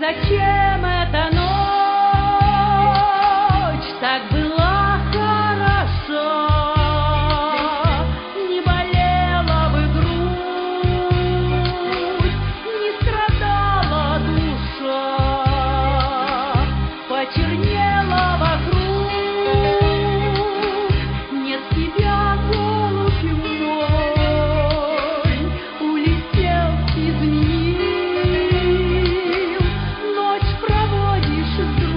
зачем эта ночь так была хороша? Не болела бы грудь, не страдала душа, почернела вокруг, нет тебя, голубь мой, улетел, изменил, ночь проводишь с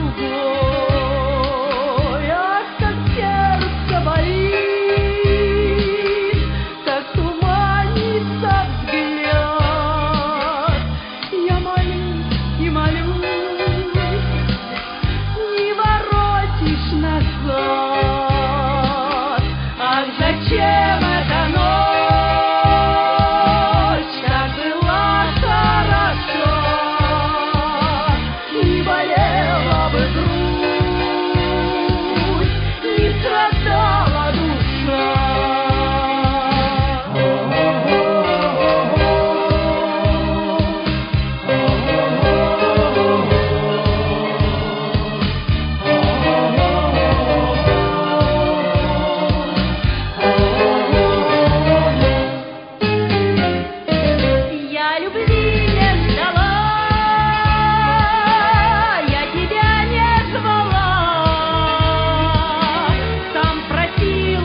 другой. Ах, как сердце болит, как туманится взгляд. Я молюсь и молюсь, не воротишь назад. Ах, зачем эта ночь так была хороша? Не болела бы грудь, не страдала душа. Я любви не ждала, я тебя не звала, сам просил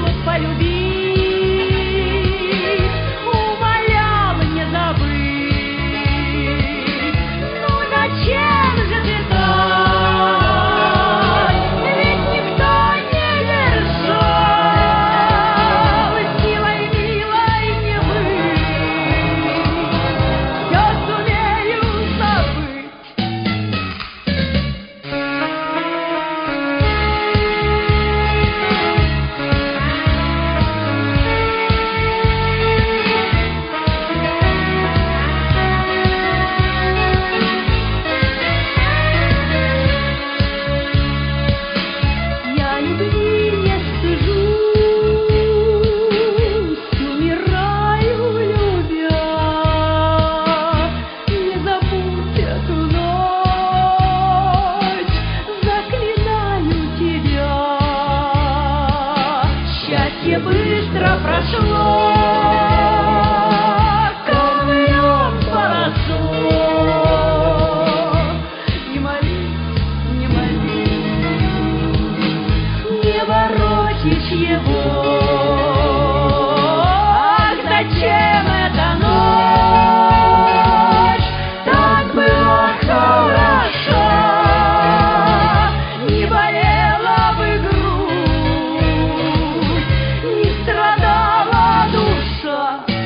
полюбить, умолял не забыть. Ну зачем же ты так? Ведь никто не держал, силой милой не быть, я сумею забыть. Я любви не стыжусь, умираю, любя. Не забудь эту ночь, заклинаю тебя. Счастье быстро прошло, ковылем поросло. Не молись, не молись, не воротишь его. Ах, зачем эта ночь так была хороша? Не болела бы грудь, не страдала душа.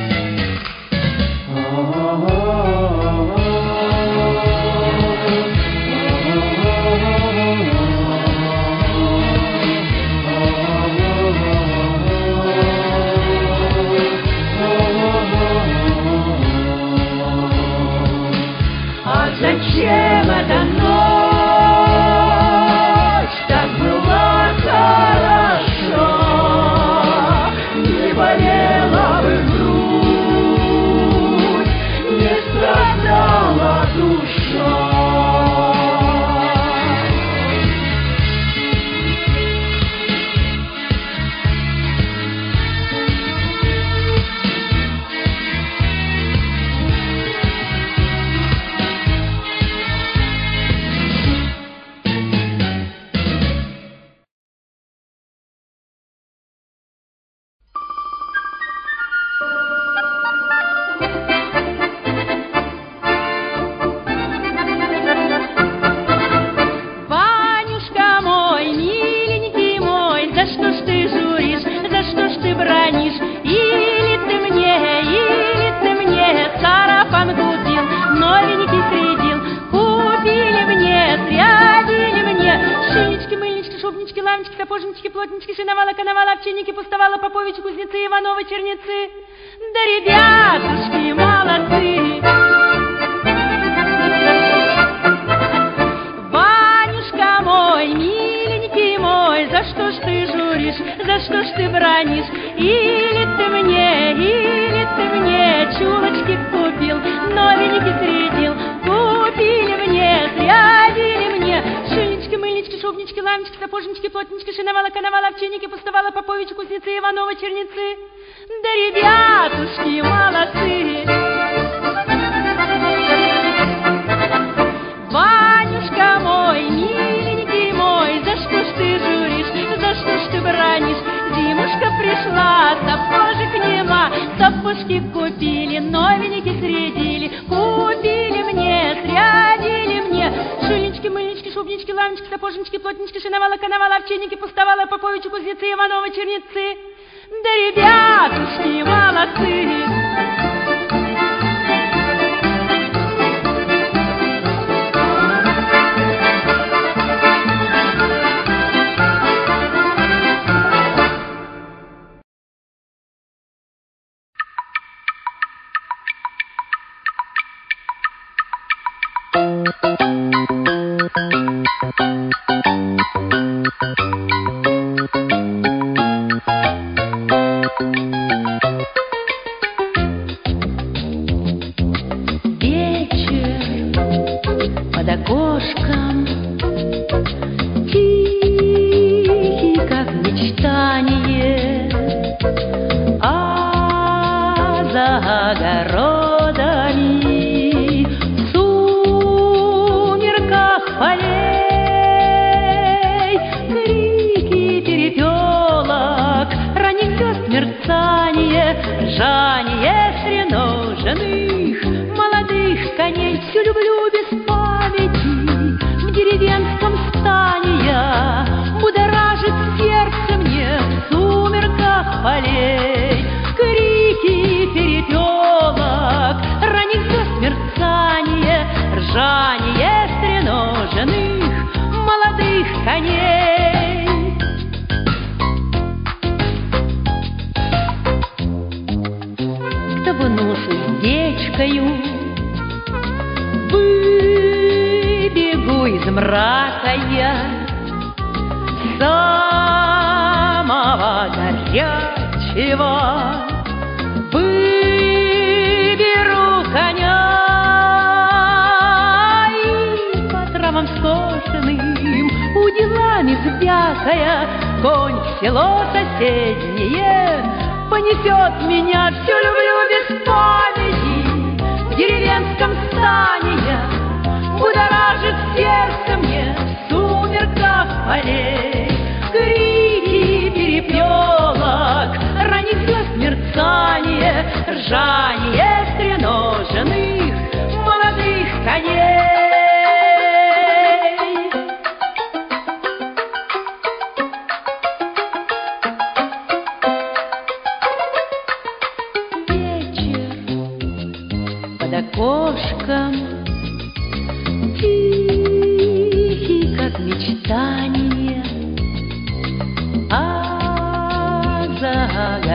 Ах, зачем эта ночь так была хороша? Не болела бы грудь, не страдала душа. Ванюшка мой, миленький мой, за что ж ты журишь, за что ж ты бранишь? Или ты мне сарафан купил, новенький средил, купили мне, срядили мне шильнички, мыльнички, шубнички, лавнички, сапожнички, плотнички, шиновала, коновала, овчинники, пустовала, поповичи, кузнецы, Ивановы, черницы. Да ребятушки молодцы! Ванюшка мой, миленький мой, за что ж ты журишь, за что ж ты бранишь? Или ты мне чулочки купил, новенький средил, купили мне зря. сапожнички, плотнички, шиновала, коновала, овчинники, пустовала, поповичи, кузнецы, Ивановы, черницы. Да ребятушки молодцы! Ванюшка мой, миленький мой, за что ж ты журишь, за что ж ты бранишь? Зимушка пришла, сапожек нема, сапожки купили, новенькие срядили, купили мне, срядили мне. Шильнички, мыльнички, шубнички, лавнички, сапожнички, плотнички, шиновала, коновала, овчинники, пустовала, поповичи, кузнецы, Ивановы, черницы. Да ребятушки молодцы! Выбегу из мрака я, самого горячего, выберу коня и по травам скошенным, уделами звякая, конь в село соседнее понесет меня. Все люблю без памяти, в деревенском стане я, будоражит сердце мне в сумерках полей. Крики перепелок, ранних звезд мерцание, ржание стреноженных молодых коней. Окошком тихий, как мечтание, а за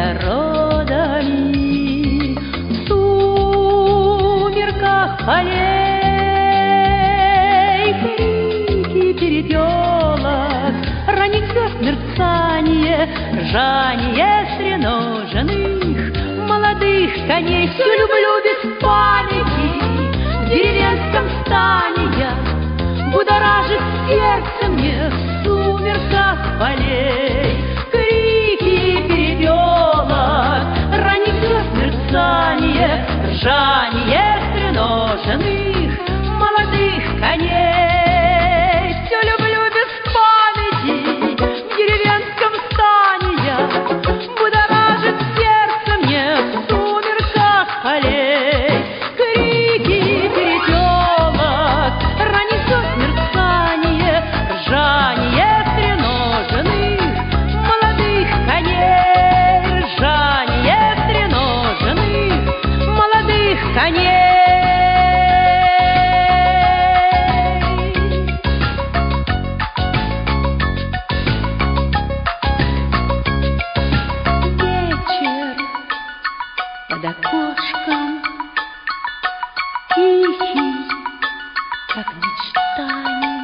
огородами в сумерках полей крики перепелок, ранних звезд мерцание, ржание стреноженных молодых коней. Все люблю без памяти, в деревенском стане я, будоражит сердце мне в сумерках полей. Крики перепелок, ранних звезд мерцание, ржание стреноженных молодых коней. Все люблю без памяти, в деревенском стане я, будоражит сердце мне в сумерках полей. Крики перепелок, ранних звезд мерцание, ржание стреноженных молодых коней, ржание стреноженных молодых коней. Вечер под окошком тихий, как мечтание.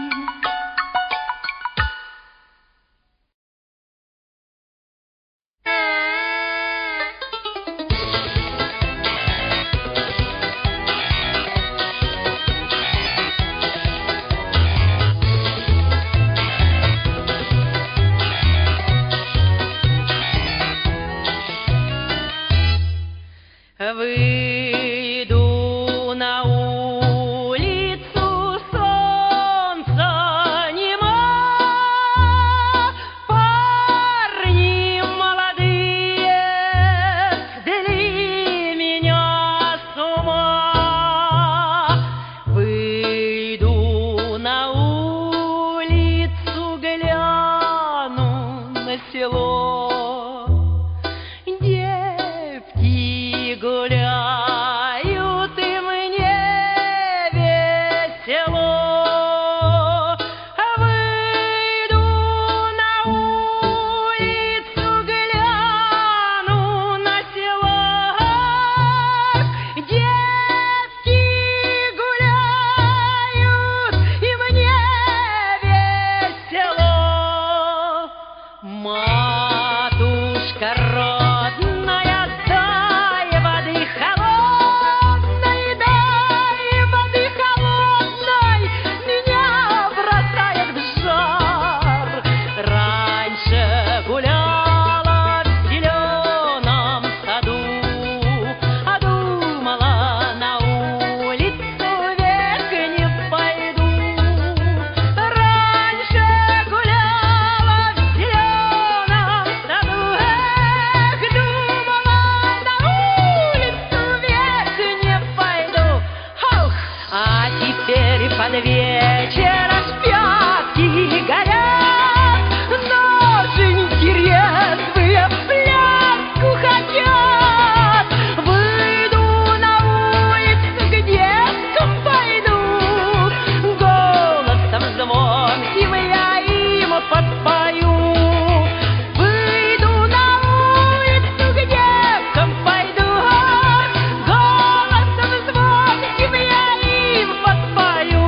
теперь под вечер распятки горят, ноженьки резвые в пляску хотят. Выйду на улицу, к деткам пойду, голосом звонким я им подпою. Выйду на улицу, к деткам пойду, голосом звонким я им подпою.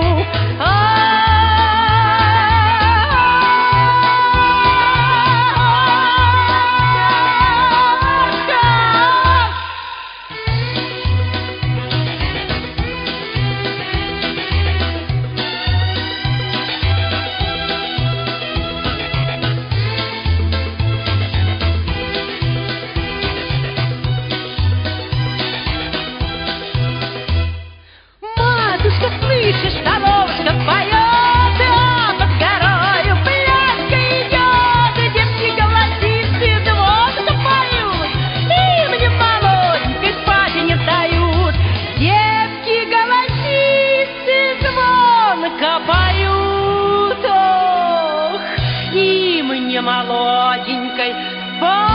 Матушка, слышишь, старушка поет, а под горою пляска идет. Девки голосистые звонко поют, им не молоденькой спать не дают. Девки голосистые звонко поют, ох, им не молоденькой спать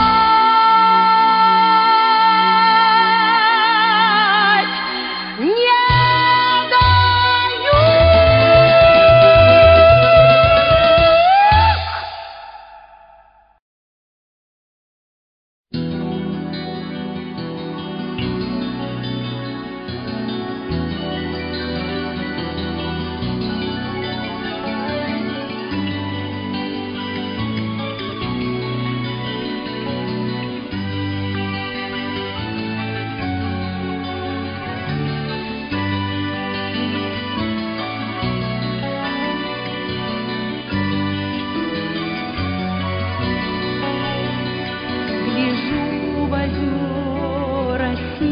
не гляжу в озера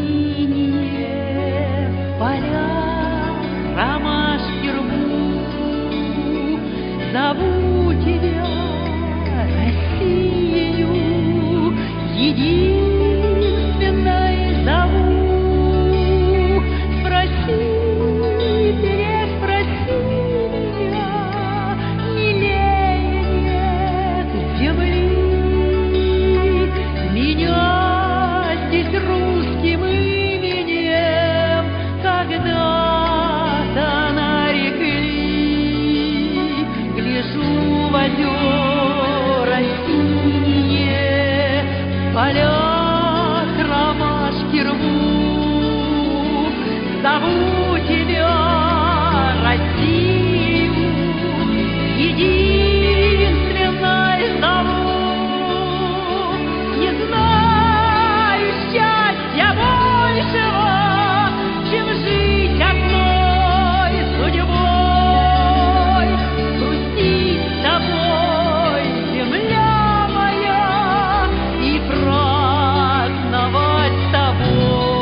синие, в полях ромашки рву, зову тебя Россию, единственной зову. Спроси, переспроси меня, милее нет земли. Меня здесь русским именем когда-то нарекли. Гляжу в озера синие, в полях ромашки рву, зову тебя Россию, единственной зову. Не знаю счастья большего, чем жить одной судьбой, грустить с тобой, земля моя, и праздновать с тобой.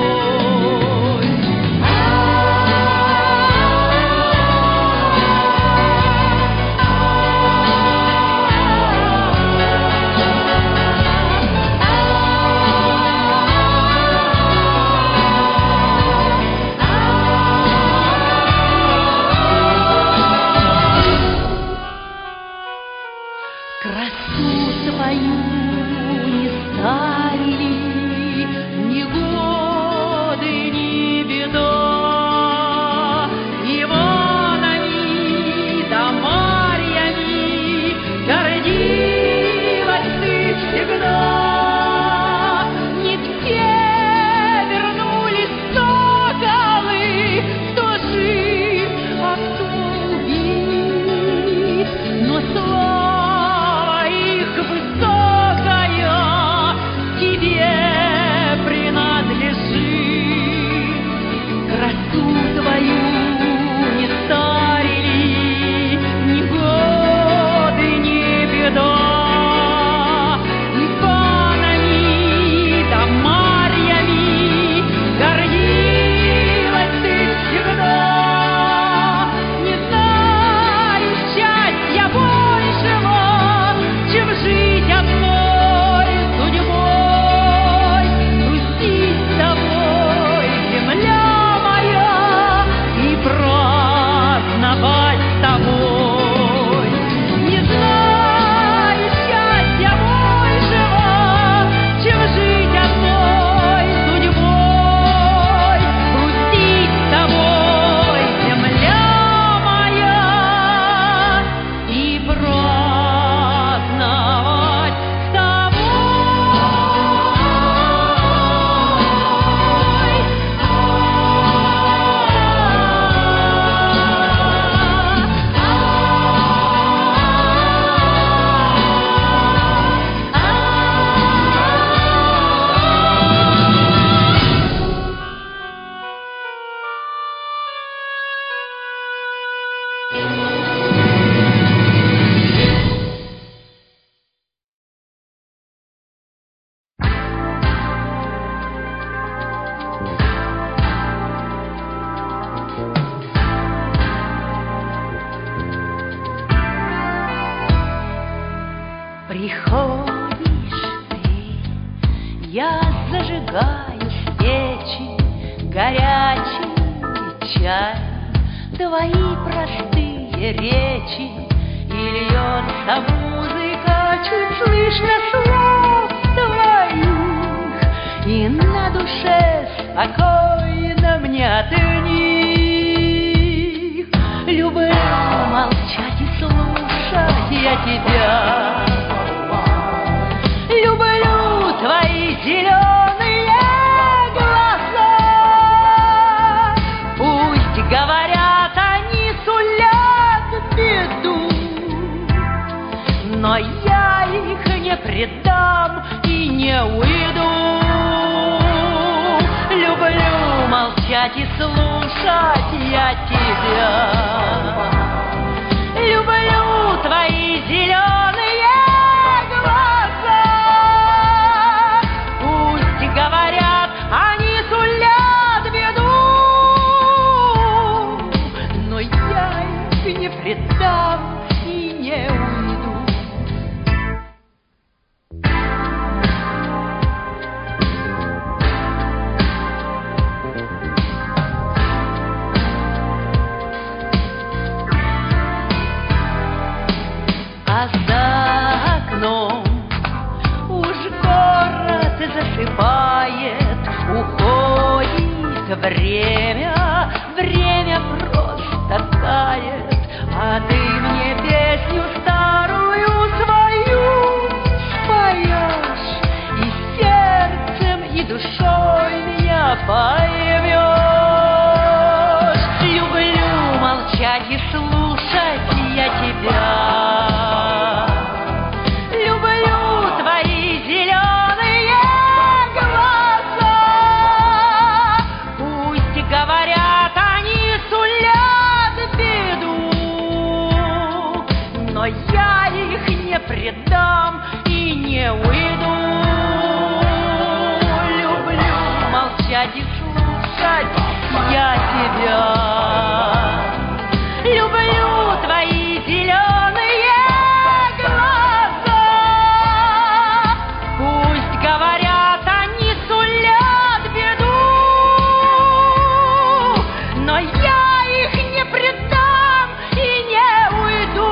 Приходишь ты, я зажигаю свечи, горячий чай, твои простые речи, и льется музыка, чуть слышно слов твоих, и на душе спокойно мне от них. Люблю молчать и слушать я тебя. Люблю твои зеленые глаза. Пусть говорят, они сулят беду, но я их не предам и не уйду. Люблю молчать и слушать я тебя. Люблю твои зеленые глаза. Пусть говорят, они сулят беду, но я их не предам и не уйду. А за окном уж город засыпает, уходит время, время просто тает, а ты мне песню старую свою споешь, и сердцем, и душой меня поймешь. Люблю молчать и слушать я тебя. Но я их не предам и не уйду. Люблю молчать и слушать я тебя. Люблю твои зеленые глаза. Пусть говорят, они сулят беду, но я их не предам и не уйду.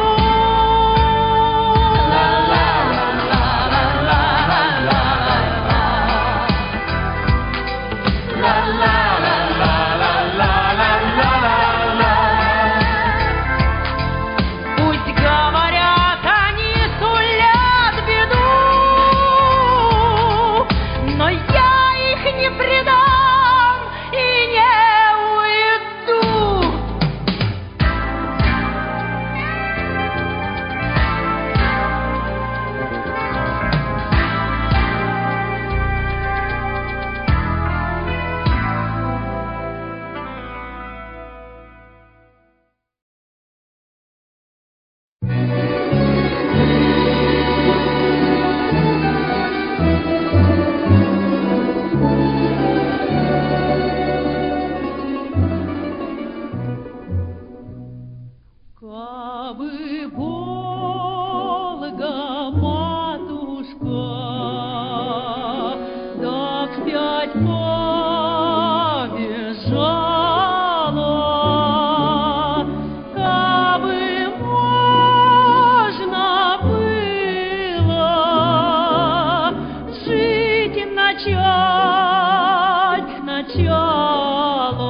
Кабы Волга, матушка, да вспять побежала, кабы можно было жить и начать сначала.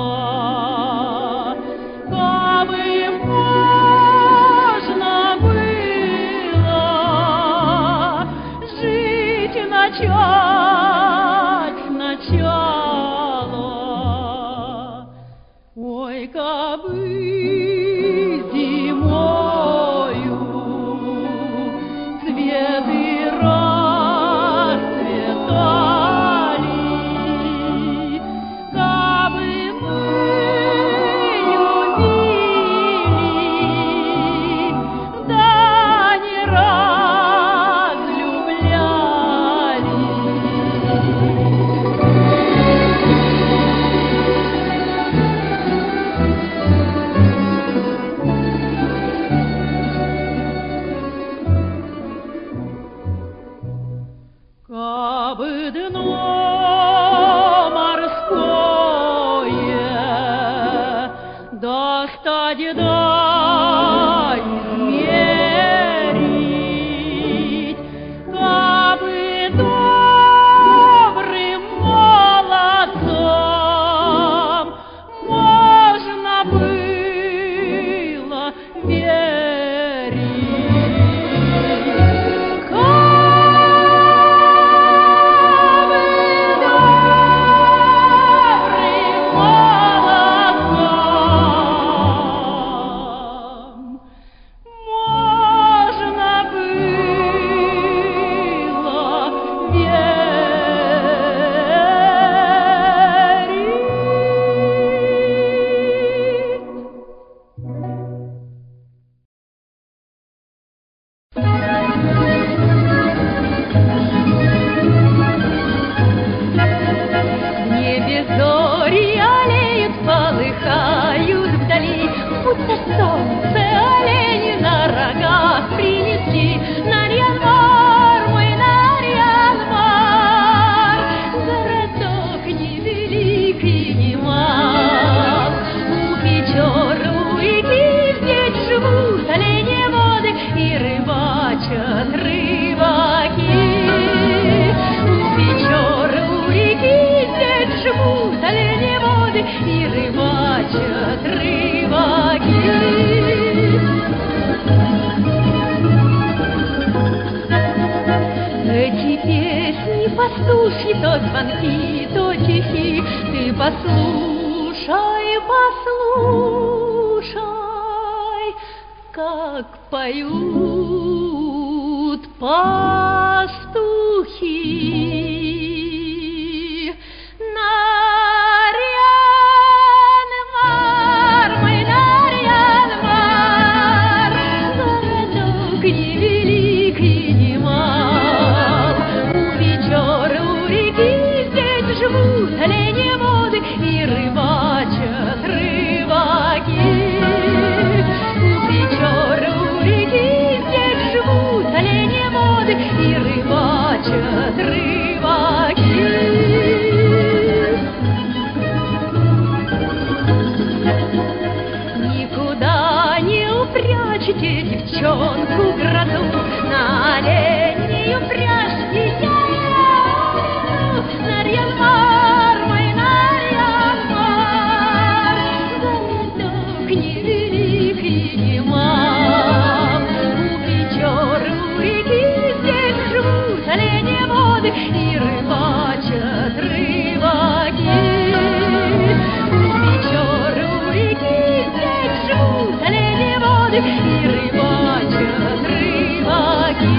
Начать сначала. Ой, кабы зимою цветы расцветали, кабы мы любили достать да измерить, кабы добрым молодцом можно было верить. Пастушьи то звонки, то тихи, ты послушай, послушай, как поют пастухи. Нарьян-мар, мой Нарьян-мар, городок невеликий, не мал. Живут оленеводы и рыбачат рыбаки. У Печоры, у реки здесь живут оленеводы и рыбачат рыбаки. Никуда не упрячете девчонку грозу, на оленью пряжке я Нарьян-мар, мой Нарьян-мар, городок невеликий, не мал. У Печоры, у реки здесь живут оленеводы и рыбачат рыбаки. У Печоры, у реки здесь живут оленеводы и рыбачат рыбаки.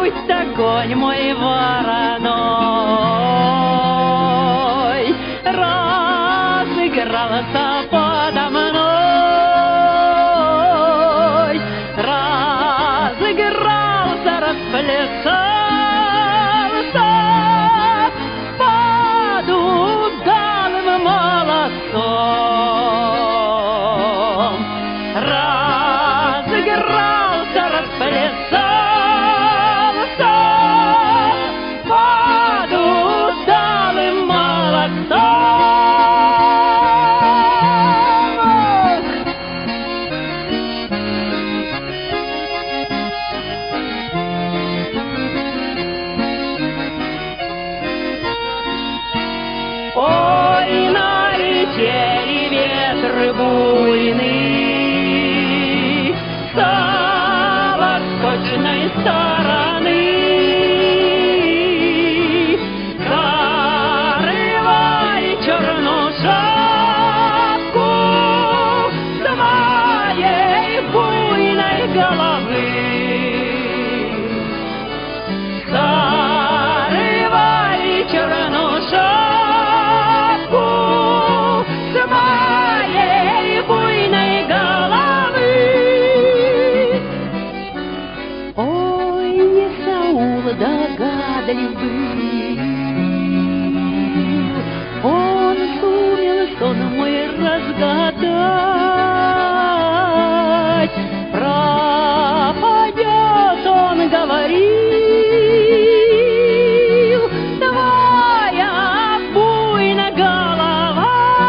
пусть огонь мой вороной разыгрался подо мной, разыгрался, расплясался под удалым молодцом, разыгрался, расплясался под удалым молодцом. Ой, налетели ветры буйные с восточной стороны, зарывали черную шапку с моей буйной головы, зарывали черную шапку с моей буйной головы. Ой, Исаул догадлив был, он сумел сон мой разгадать, пропадет, он говорил, твоя буйная голова.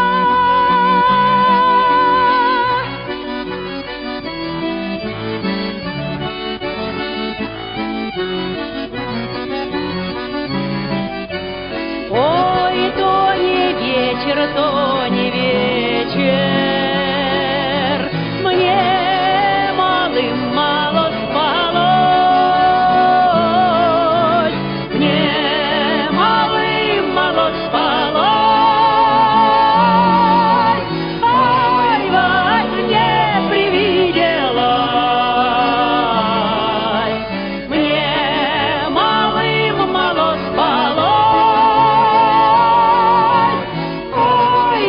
Ой, то не вечер, то не вечер, мне малым мало спалось, мне малым мало спалось, ой, во сне привиделось, мне малым мало спалось, ой,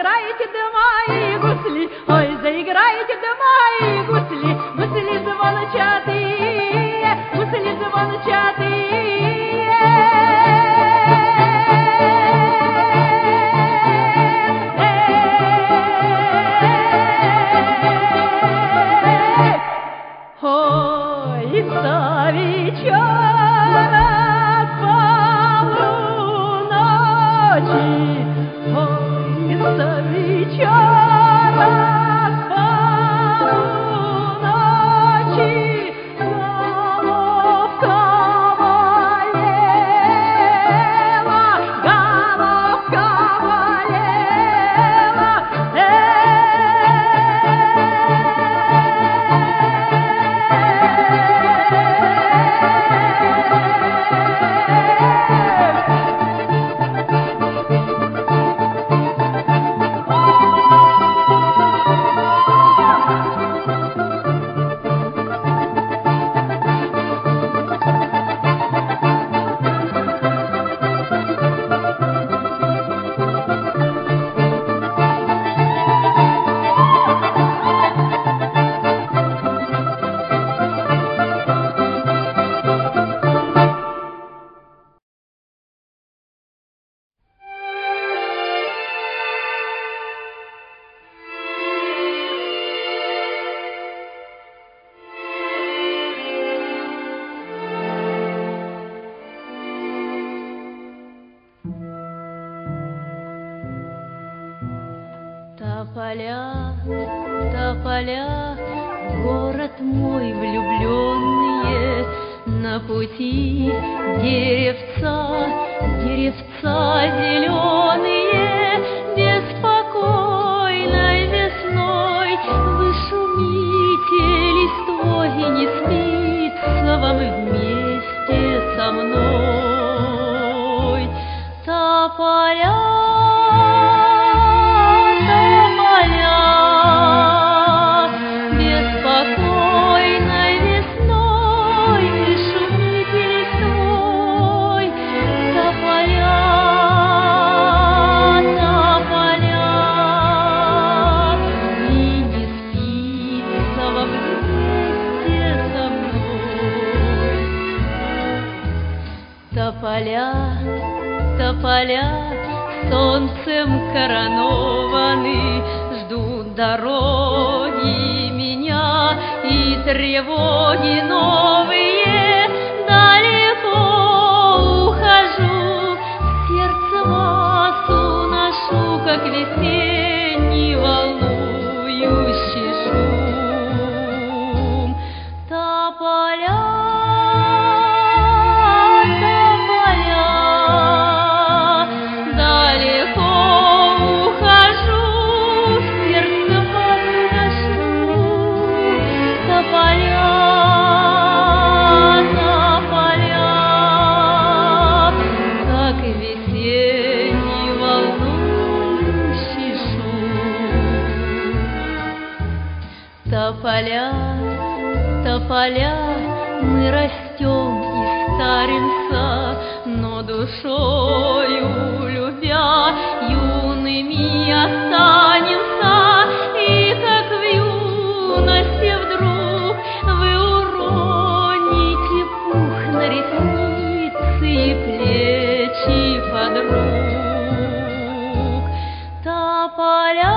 заиграете, да мои гусли, ой, заиграете, да мои гусли, гусли звончатые, гусли звончатые. Ой, за вечера полуночи, ой, за вечера полуночи, головка болела, головка болела, тополя, город мой влюбленные, на пути деревца зеленые, беспокойной весной вы шумите листвой, и не спится вам вместе со мной. Тополя, тополя солнцем коронованы, ждут дороги меня и тревоги новые. Далеко ухожу, сердце вас уношу, как весенний волнующий шум. Тополя, тополя, мы растем и старимся, но душою любя юными останемся. И как в юности вдруг вы уроните пух на ресницы и плечи подруг. Тополя,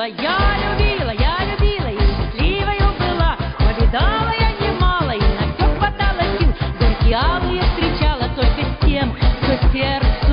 я любила, и счастливою была. Повидала я немало, и на все хватало сил. Горькие алые встречала только с тем, кто сердцу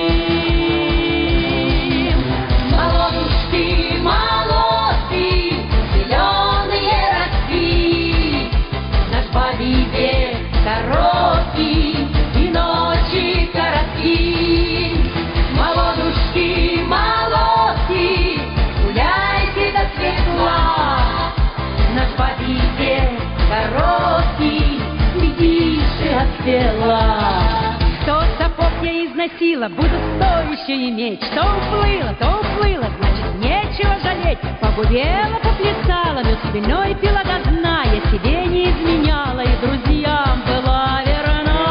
мил. Молодушки, молодцы, зеленые росли, наш бабий век короткий, и ночи коротки. Молодушки, молодцы, гуляйте до светла, наш бабий век короткий, глядишь и отпела. Сто сапог я износила, буду стояще иметь. Что уплыло, значит нечего жалеть. Погудела, поплясала, но спиной пила до дна. Я себе не изменяла и друзьям была верна.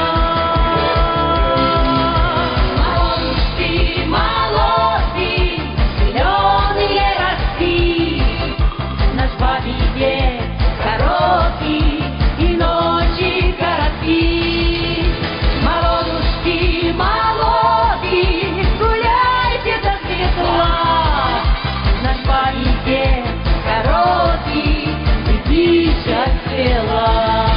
Молодушки, молодцы, зеленые росли, наш бабий век короткий, и ночи коротки. Молодушки, молодцы, гуляйте до светла, наш бабий век короткий, глядишь, отцвела.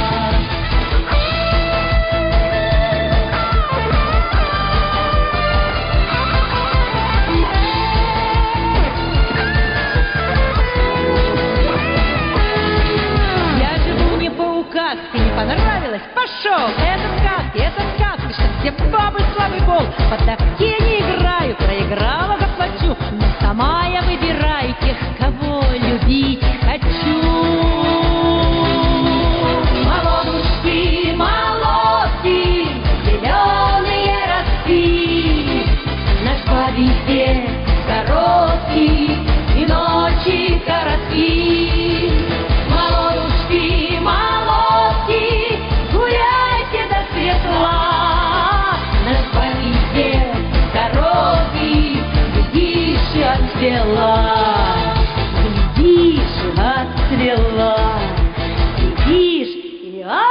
Я живу не по указке, не понравилось, пошел. Это сказки, чтоб все бабы слабый пол. По такте не играю, проиграла, заплачу, но сама я выбираю тех, кого любить хочу. Молодушки, молодцы, зеленые росли, наш бабий век короткий, и ночи коротки. Молодушки, молодцы, гуляйте до светла, наш бабий век короткий, глядишь и отцвела, глядишь и отцвела, глядишь и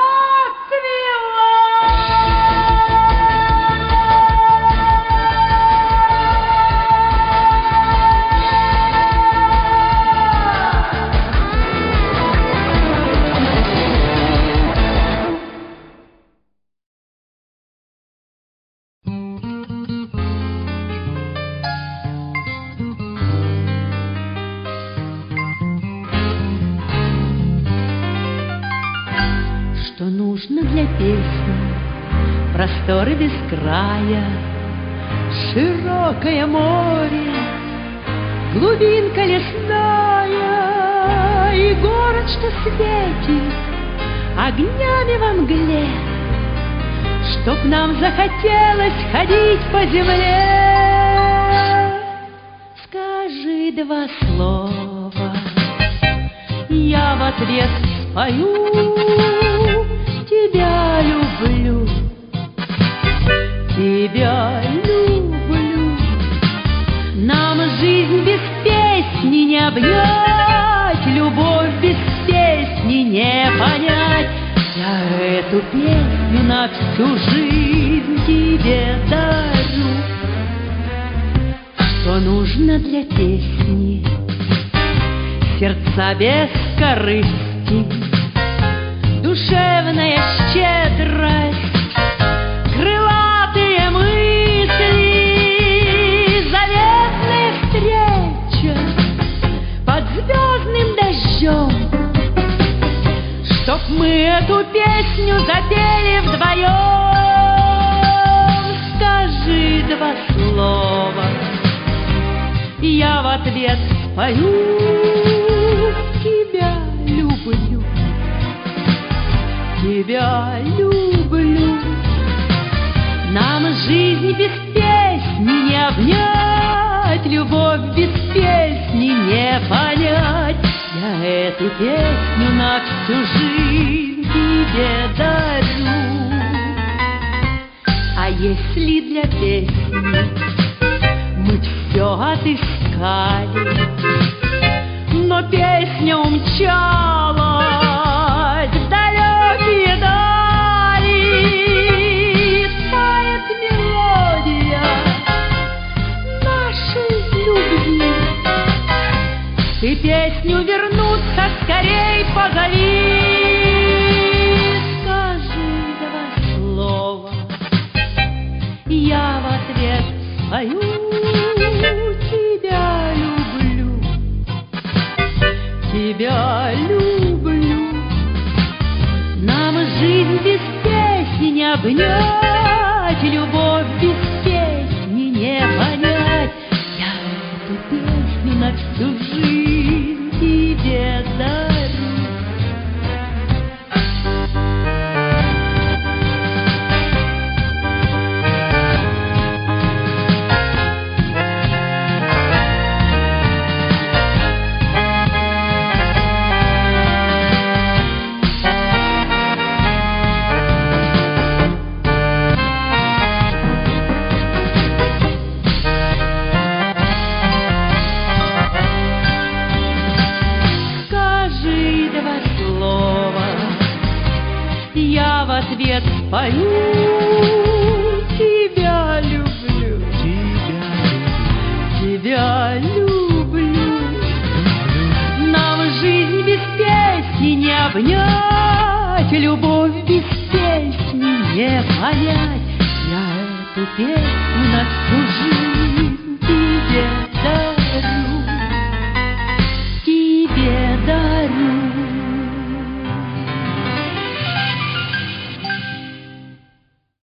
что нужно для песни? Просторы без края, широкое море, глубинка лесная и город, что светит огнями во мгле, чтоб нам захотелось ходить по земле. Скажи два слова, я в ответ спою. Тебя люблю, тебя люблю. Нам жизнь без песни не обнять, любовь без песни не понять. Я эту песню на всю жизнь тебе дарю. Что нужно для песни? Сердца без корысти, душевная щедрость, крылатые мысли, заветная встреча под звездным дождем. Чтоб мы эту песню запели вдвоем. Скажи два слова, я в ответ спою. Тебя люблю, тебя люблю. Нам жизнь без песни не обнять, любовь без песни не понять. Я эту песню на всю жизнь тебе дарю. А если для песни мы все отыскали, но песня умчалась в далекие дали, тает мелодия нашей любви. песню вернуться скорей позови. Скажи два слова, я в ответ спою. Тебя люблю, тебя люблю. Нам жизнь без песни не обнять, любовь без песни не понять. Я эту песню на всю жизнь тебе дарю. Я в ответ спою. Тебя люблю, тебя люблю. Нам жизнь без песни не обнять, любовь без песни не понять. Я эту песню на всю жизнь